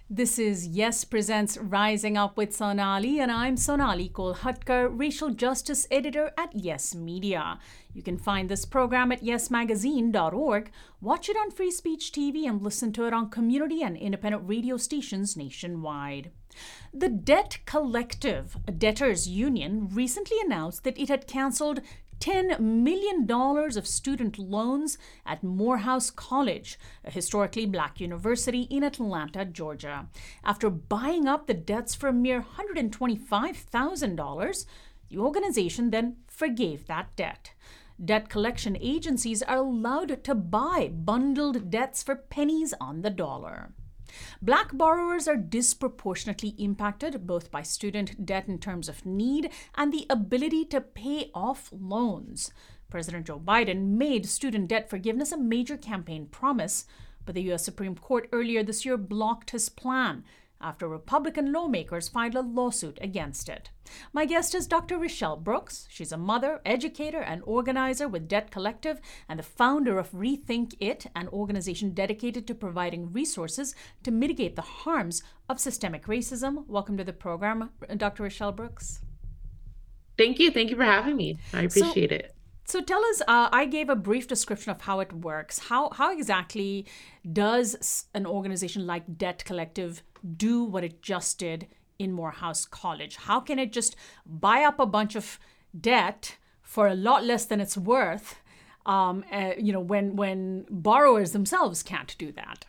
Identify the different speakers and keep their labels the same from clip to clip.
Speaker 1: This is Yes Presents Rising Up with Sonali, and I'm Sonali Kolhatkar, Racial Justice Editor at Yes Media. You can find this program at yesmagazine.org, watch it on Free Speech TV, and listen to it on community and independent radio stations nationwide. The Debt Collective, a debtors union, recently announced that it had canceled $10 million of student loans at Morehouse College, a historically black university in Atlanta, Georgia. After buying up the debts for a mere $125,000, the organization then forgave that debt. Debt collection agencies are allowed to buy bundled debts for pennies on the dollar. Black borrowers are disproportionately impacted both by student debt in terms of need and the ability to pay off loans. President Joe Biden made student debt forgiveness a major campaign promise, but the U.S. Supreme Court earlier this year blocked his plan after Republican lawmakers filed a lawsuit against it. My guest is Dr. Rochelle Brooks. She's a mother, educator, and organizer with Debt Collective and the founder of Rethink It, an organization dedicated to providing resources to mitigate the harms of systemic racism. Welcome to the program, Dr. Rochelle Brooks.
Speaker 2: Thank you. Thank you for having me. I appreciate it.
Speaker 1: So tell us, I gave a brief description of how it works. How exactly does an organization like Debt Collective do what it just did in Morehouse College? How can it just buy up a bunch of debt for a lot less than it's worth, when borrowers themselves can't do that?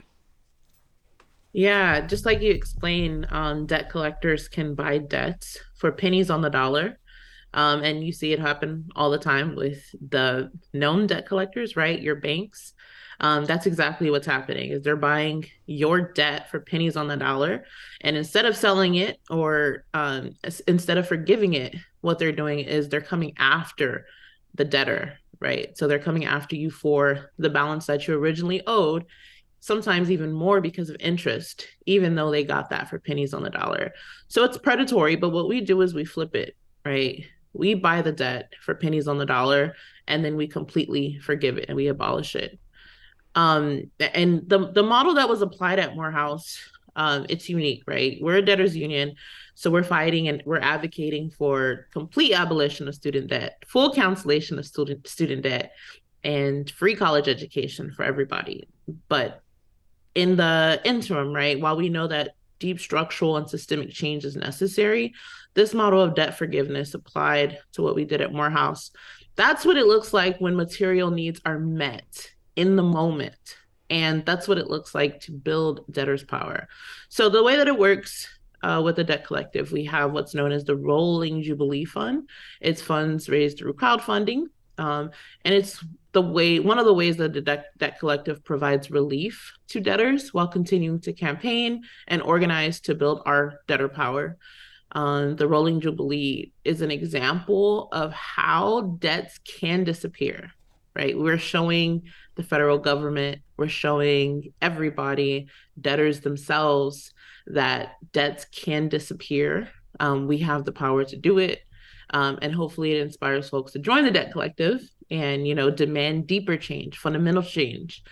Speaker 2: Yeah, just like you explained, debt collectors can buy debts for pennies on the dollar. And you see it happen all the time with the known debt collectors, right? Your banks. That's exactly what's happening is they're buying your debt for pennies on the dollar. And instead of selling it or instead of forgiving it, what they're doing is they're coming after the debtor, right? So they're coming after you for the balance that you originally owed, sometimes even more because of interest, even though they got that for pennies on the dollar. So it's predatory, but what we do is we flip it, right? We buy the debt for pennies on the dollar, and then we completely forgive it and we abolish it. And the model that was applied at Morehouse, it's unique, right? We're a debtors union, so we're fighting and we're advocating for complete abolition of student debt, full cancellation of student debt, and free college education for everybody. But in the interim, right, while we know that deep structural and systemic change is necessary, this model of debt forgiveness applied to what we did at Morehouse, that's what it looks like when material needs are met in the moment. And that's what it looks like to build debtors' power. So the way that it works with the Debt Collective, we have what's known as the Rolling Jubilee Fund. It's funds raised through crowdfunding. And it's one of the ways that the Debt Collective provides relief to debtors while continuing to campaign and organize to build our debtor power. The Rolling Jubilee is an example of how debts can disappear, right? We're showing the federal government, we're showing everybody, debtors themselves, that debts can disappear. We have the power to do it. And hopefully it inspires folks to join the Debt Collective and, demand deeper change, fundamental change.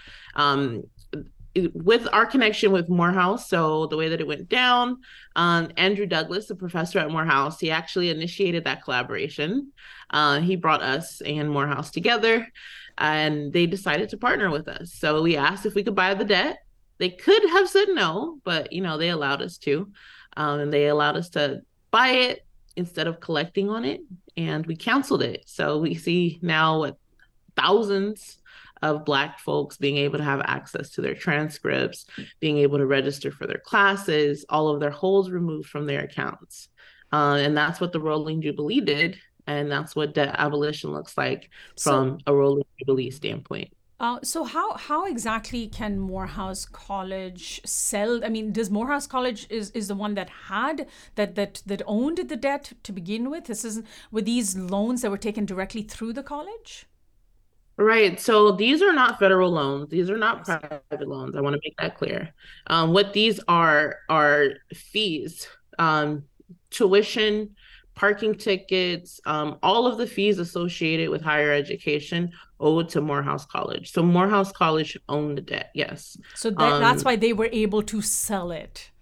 Speaker 2: With our connection with Morehouse, so the way that it went down, Andrew Douglas, a professor at Morehouse, he actually initiated that collaboration. He brought us and Morehouse together, and they decided to partner with us. So we asked if we could buy the debt. They could have said no, but they allowed us to, and they allowed us to buy it instead of collecting on it, and we canceled it. So we see now thousands of Black folks being able to have access to their transcripts, being able to register for their classes, all of their holds removed from their accounts. And that's what the Rolling Jubilee did. And that's what debt abolition looks like from a Rolling Jubilee standpoint.
Speaker 1: So how exactly can Morehouse College sell? I mean, does Morehouse College is the one that had that owned the debt to begin with? Were these loans that were taken directly through the college?
Speaker 2: Right. So these are not federal loans. These are not private loans. I want to make that clear. What these are fees, tuition, parking tickets, all of the fees associated with higher education owed to Morehouse College. So Morehouse College owned the debt, yes.
Speaker 1: So that's why they were able to sell it.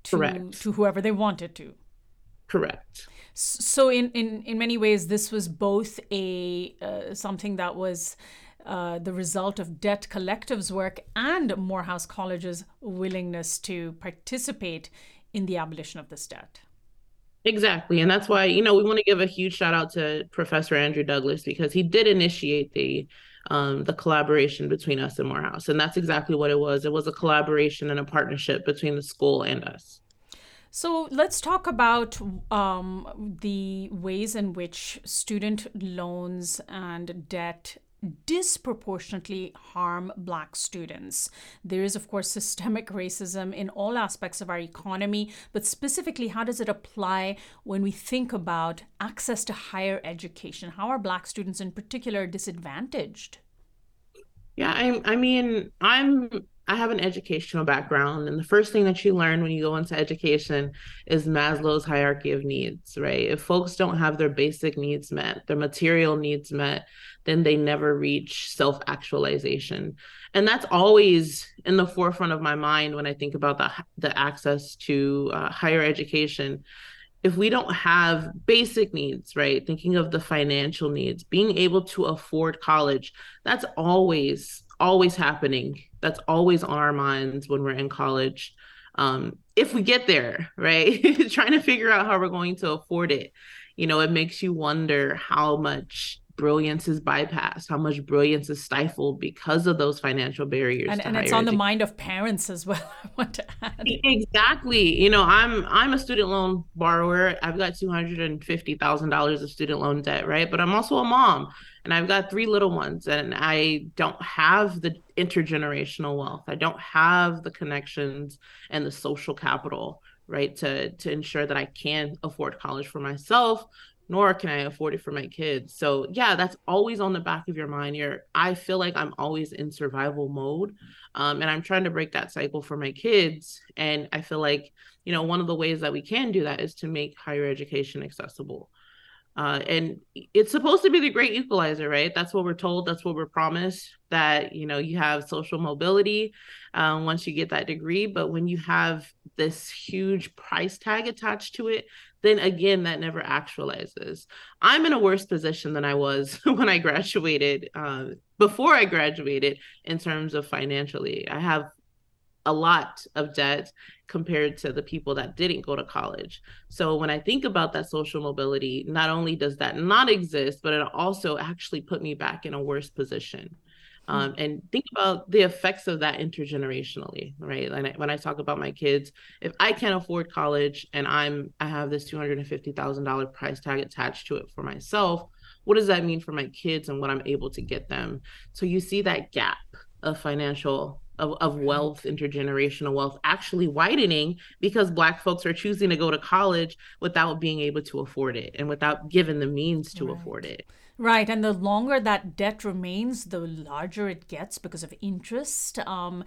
Speaker 2: Correct.
Speaker 1: to whoever they wanted to.
Speaker 2: Correct.
Speaker 1: So in many ways, this was both a something that was the result of debt collectives' work and Morehouse College's willingness to participate in the abolition of this debt.
Speaker 2: Exactly. And that's why, we want to give a huge shout out to Professor Andrew Douglas, because he did initiate the collaboration between us and Morehouse. And that's exactly what it was. It was a collaboration and a partnership between the school and us.
Speaker 1: So let's talk about the ways in which student loans and debt disproportionately harm Black students. There is, of course, systemic racism in all aspects of our economy, but specifically, how does it apply when we think about access to higher education? How are Black students in particular disadvantaged?
Speaker 2: Yeah, I have an educational background, and the first thing that you learn when you go into education is Maslow's hierarchy of needs, right? If folks don't have their basic needs met, their material needs met, then they never reach self-actualization. And that's always in the forefront of my mind when I think about the access to higher education. If we don't have basic needs, right? Thinking of the financial needs, being able to afford college, that's always happening. That's always on our minds when we're in college. If we get there, right? Trying to figure out how we're going to afford it. It makes you wonder how much brilliance is bypassed, how much brilliance is stifled because of those financial barriers.
Speaker 1: And it's on the mind of parents as well, I want to add.
Speaker 2: Exactly. I'm a student loan borrower. I've got $250,000 of student loan debt, right? But I'm also a mom, and I've got 3 little ones, and I don't have the intergenerational wealth. I don't have the connections and the social capital, right, to ensure that I can afford college for myself, nor can I afford it for my kids. So yeah, that's always on the back of your mind. I feel like I'm always in survival mode. And I'm trying to break that cycle for my kids. And I feel like, one of the ways that we can do that is to make higher education accessible. And it's supposed to be the great equalizer, right? That's what we're told. That's what we're promised, that, you have social mobility once you get that degree. But when you have this huge price tag attached to it, then again, that never actualizes. I'm in a worse position than I was when I graduated, before I graduated, in terms of financially. I have a lot of debt compared to the people that didn't go to college. So when I think about that social mobility, not only does that not exist, but it also actually put me back in a worse position. And think about the effects of that intergenerationally, right? And when I talk about my kids, if I can't afford college and I have this $250,000 price tag attached to it for myself, what does that mean for my kids and what I'm able to get them? So you see that gap of financial of wealth, intergenerational wealth, actually widening because Black folks are choosing to go to college without being able to afford it and without given the means to afford it.
Speaker 1: Right. And the longer that debt remains, the larger it gets because of interest.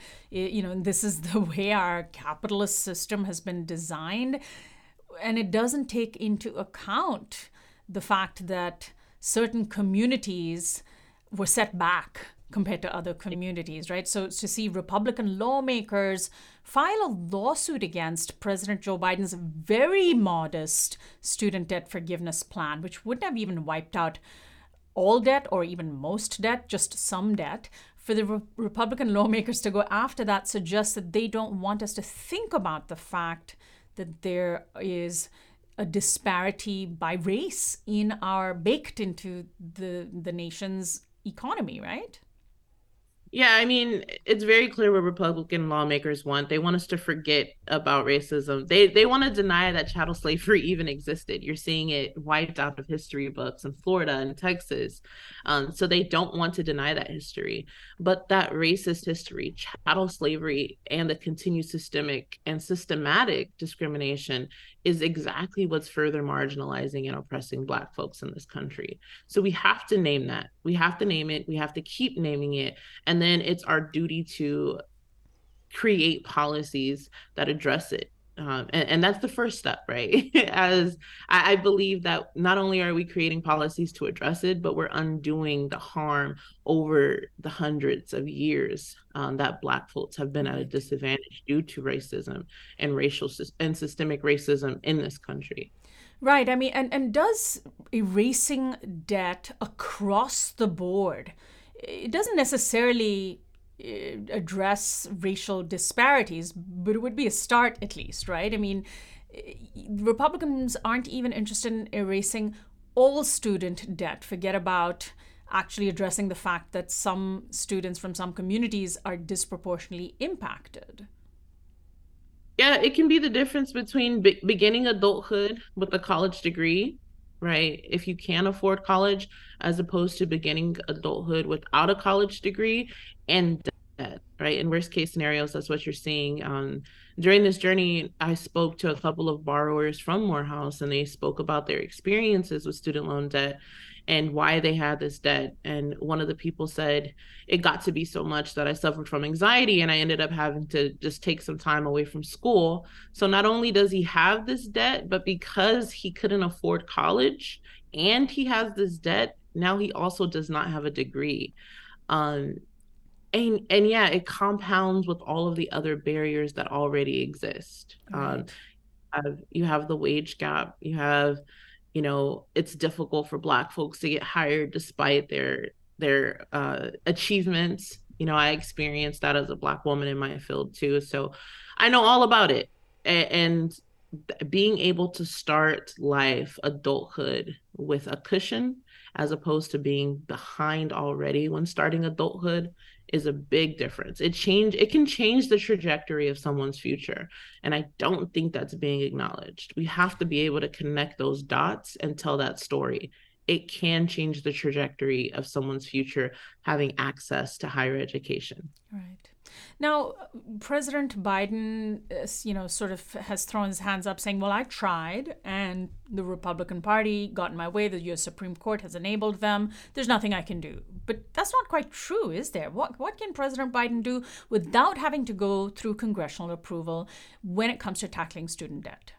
Speaker 1: This is the way our capitalist system has been designed. And it doesn't take into account the fact that certain communities were set back compared to other communities, right? So to see Republican lawmakers file a lawsuit against President Joe Biden's very modest student debt forgiveness plan, which wouldn't have even wiped out all debt or even most debt, just some debt, for the Republican lawmakers to go after that suggests that they don't want us to think about the fact that there is a disparity by race baked into the nation's economy, right?
Speaker 2: Yeah, it's very clear what Republican lawmakers want. They want us to forget about racism. They want to deny that chattel slavery even existed. You're seeing it wiped out of history books in Florida and Texas. So they don't want to deny that history. But that racist history, chattel slavery, and the continued systematic discrimination is exactly what's further marginalizing and oppressing Black folks in this country. So we have to name that. We have to name it. We have to keep naming it. And then it's our duty to create policies that address it. And that's the first step, right? As I believe that not only are we creating policies to address it, but we're undoing the harm over the hundreds of years that Black folks have been at a disadvantage due to racism and and systemic racism in this country.
Speaker 1: Right. I mean, and does erasing debt across the board, it doesn't necessarily address racial disparities, but it would be a start at least, right? I mean, Republicans aren't even interested in erasing all student debt. Forget about actually addressing the fact that some students from some communities are disproportionately impacted.
Speaker 2: Yeah, it can be the difference between beginning adulthood with a college degree, right? If you can afford college, as opposed to beginning adulthood without a college degree and debt, right? In worst case scenarios, that's what you're seeing. During this journey, I spoke to a couple of borrowers from Morehouse, and they spoke about their experiences with student loan debt and why they had this debt. And one of the people said, it got to be so much that I suffered from anxiety and I ended up having to just take some time away from school. So not only does he have this debt, but because he couldn't afford college and he has this debt, now he also does not have a degree. Um, and yeah, it compounds with all of the other barriers that already exist.
Speaker 1: Right.
Speaker 2: You have the wage gap, you have, it's difficult for Black folks to get hired despite their achievements. I experienced that as a Black woman in my field too, so I know all about it. And being able to start life, adulthood, with a cushion as opposed to being behind already when starting adulthood is a big difference. It can change the trajectory of someone's future. And I don't think that's being acknowledged. We have to be able to connect those dots and tell that story. It can change the trajectory of someone's future having access to higher education.
Speaker 1: Right. Now, President Biden, sort of has thrown his hands up saying, well, I tried and the Republican Party got in my way. The U.S. Supreme Court has enabled them. There's nothing I can do. But that's not quite true, is there? What can President Biden do without having to go through congressional approval when it comes to tackling student debt?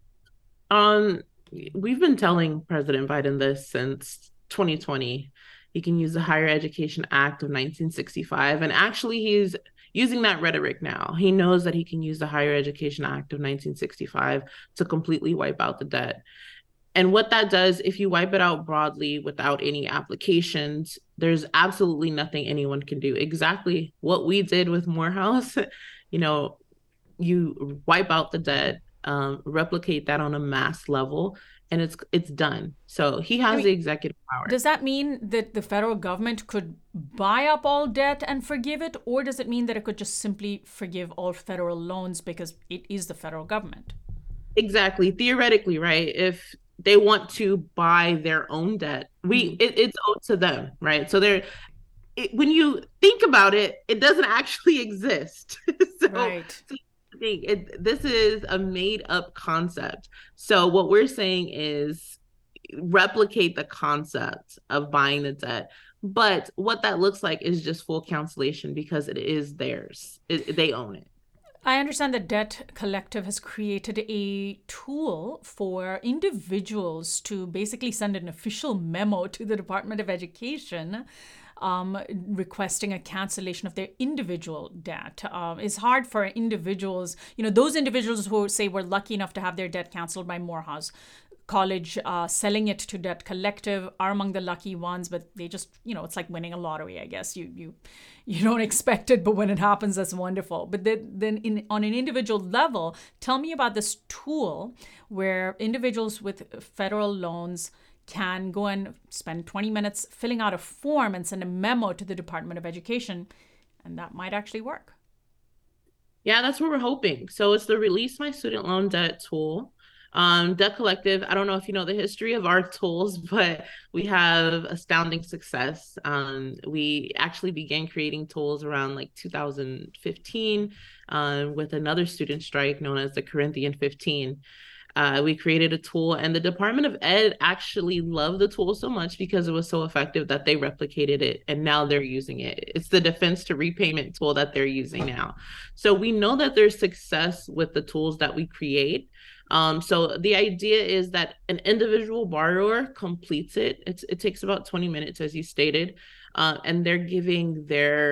Speaker 2: Um, we've been telling President Biden this since 2020. He can use the Higher Education Act of 1965. And actually, he's using that rhetoric now. He knows that he can use the Higher Education Act of 1965 to completely wipe out the debt. And what that does, if you wipe it out broadly without any applications, there's absolutely nothing anyone can do. Exactly what we did with Morehouse, you know, you wipe out the debt, replicate that on a mass level, and it's done. So he has the executive power.
Speaker 1: Does that mean that the federal government could buy up all debt and forgive it, or does it mean that it could just simply forgive all federal loans because it is the federal government?
Speaker 2: Exactly. Theoretically, right? If they want to buy their own debt, it's owed to them, right? So when you think about it, it doesn't actually exist. so,
Speaker 1: right.
Speaker 2: so this is a made up concept. So what we're saying is replicate the concept of buying the debt. But what that looks like is just full cancellation because it is theirs. They own it.
Speaker 1: I understand that Debt Collective has created a tool for individuals to basically send an official memo to the Department of Education requesting a cancellation of their individual debt. It's hard for individuals, those individuals who say we're lucky enough to have their debt canceled by Morehouse College, selling it to Debt Collective are among the lucky ones, but they just, it's like winning a lottery, I guess. You don't expect it, but when it happens, that's wonderful. But then on an individual level, tell me about this tool where individuals with federal loans can go and spend 20 minutes filling out a form and send a memo to the Department of Education, and that might actually work.
Speaker 2: Yeah, that's what we're hoping. So it's the Release My Student Loan Debt tool. Debt Collective, I don't know if you know the history of our tools, but we have astounding success. We actually began creating tools around like 2015 with another student strike known as the Corinthian 15. We created a tool, and the Department of Ed actually loved the tool so much because it was so effective that they replicated it, and now they're using it. It's the defense to repayment tool that they're using now. So we know that there's success with the tools that we create. So the idea is that an individual borrower completes it. It takes about 20 minutes, as you stated, and they're giving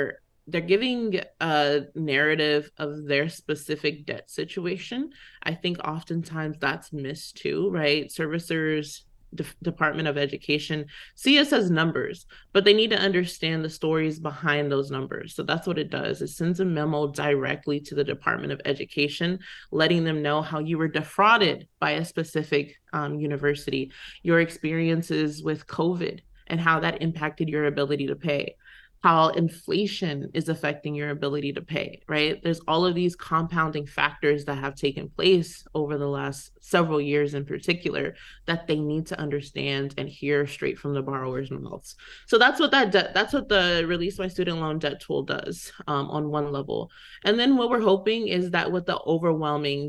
Speaker 2: a narrative of their specific debt situation. I think oftentimes that's missed too, right? Servicers, Department of Education see us as numbers, but they need to understand the stories behind those numbers. So that's what it does. It sends a memo directly to the Department of Education, letting them know how you were defrauded by a specific university, your experiences with COVID, and how that impacted your ability to pay, how inflation is affecting your ability to pay, right? There's all of these compounding factors that have taken place over the last several years in particular that they need to understand and hear straight from the borrower's mouths. So that's what the Release My Student Loan Debt tool does on one level. And then what we're hoping is that with the overwhelming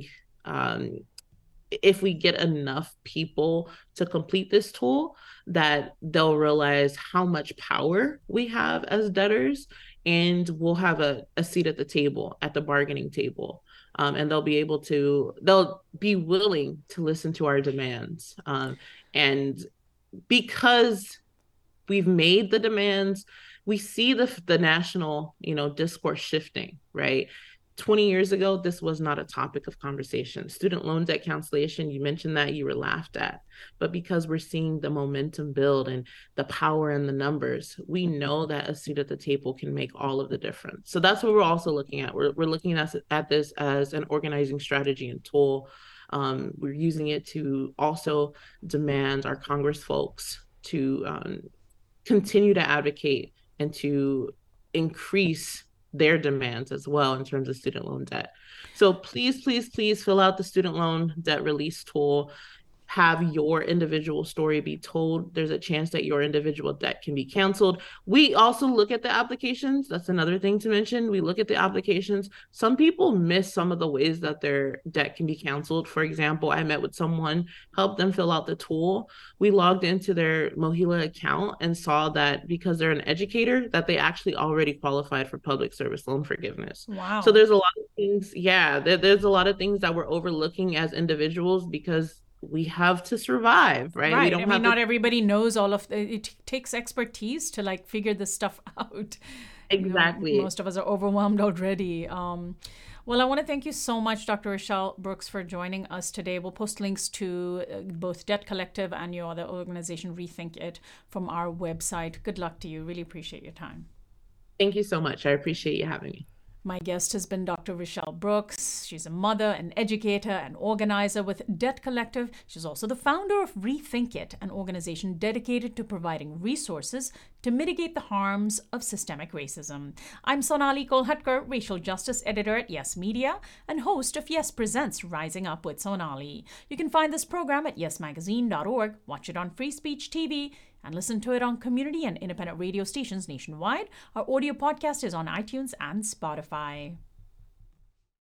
Speaker 2: if we get enough people to complete this tool, that they'll realize how much power we have as debtors, and we'll have a seat at the table, at the bargaining table. And they'll be willing to listen to our demands. And because we've made the demands, we see the national, discourse shifting, right? 20 years ago, this was not a topic of conversation. Student loan debt cancellation, you mentioned that, you were laughed at. But because we're seeing the momentum build and the power in the numbers, we know that a seat at the table can make all of the difference. So that's what we're also looking at. We're looking at this as an organizing strategy and tool. We're using it to also demand our Congress folks to continue to advocate and to increase their demands as well in terms of student loan debt. So please, please, please fill out the student loan debt release tool. Have your individual story be told. There's a chance that your individual debt can be canceled. We also look at the applications. That's another thing to mention. We look at the applications. Some people miss some of the ways that their debt can be canceled. For example, I met with someone, helped them fill out the tool. We logged into their MOHELA account and saw that because they're an educator, that they actually already qualified for public service loan forgiveness.
Speaker 1: Wow.
Speaker 2: So there's a lot of things. Yeah, there's a lot of things that we're overlooking as individuals because we have to survive, right?
Speaker 1: Right. Not everybody knows all of it. Takes expertise to figure this stuff out.
Speaker 2: Exactly.
Speaker 1: Most of us are overwhelmed already. Well, I want to thank you so much, Dr. Rochelle Brooks, for joining us today. We'll post links to both Debt Collective and your other organization, Rethink It, from our website. Good luck to you. Really appreciate your time.
Speaker 2: Thank you so much. I appreciate you having me.
Speaker 1: My guest has been Dr. Rochelle Brooks. She's a mother, an educator, an organizer with Debt Collective. She's also the founder of Rethink It, an organization dedicated to providing resources to mitigate the harms of systemic racism. I'm Sonali Kolhatkar, racial justice editor at Yes Media and host of Yes Presents Rising Up with Sonali. You can find this program at yesmagazine.org, watch it on Free Speech TV, and listen to it on community and independent radio stations nationwide. Our audio podcast is on iTunes and Spotify.